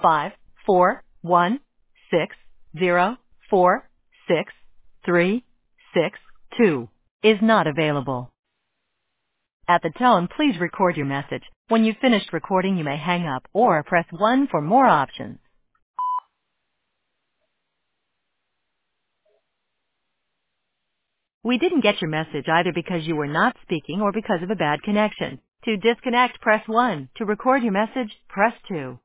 541604632 is not available. At the tone, please record your message. When you've finished recording, you may hang up or press 1 for more options. We didn't get your message either because you were not speaking or because of a bad connection. To disconnect, press 1. To record your message, press 2.